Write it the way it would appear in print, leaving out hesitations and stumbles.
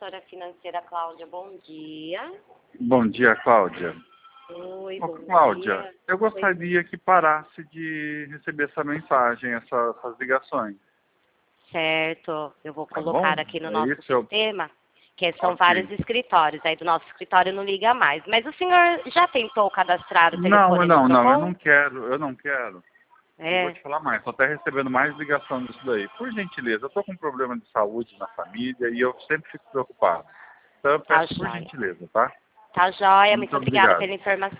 assessora financeira Cláudia, bom dia. Bom dia, Cláudia. Oi, Ô, bom Cláudia, dia. eu gostaria que parasse de receber essa mensagem, essas ligações. Certo, eu vou Tá colocar bom? aqui no É nosso isso? sistema, que são Ok. vários escritórios, aí do nosso escritório não liga mais. Mas o senhor já tentou cadastrar o Não, telefone no eu Procon? não quero, eu não quero. Eu vou É, te falar mais, estou até recebendo mais ligação disso daí. Por gentileza, eu estou com um problema de saúde na família e eu sempre fico preocupado. Então eu tá peço por joia. gentileza, tá? Tá joia, Muito muito obrigada obrigado. pela informação.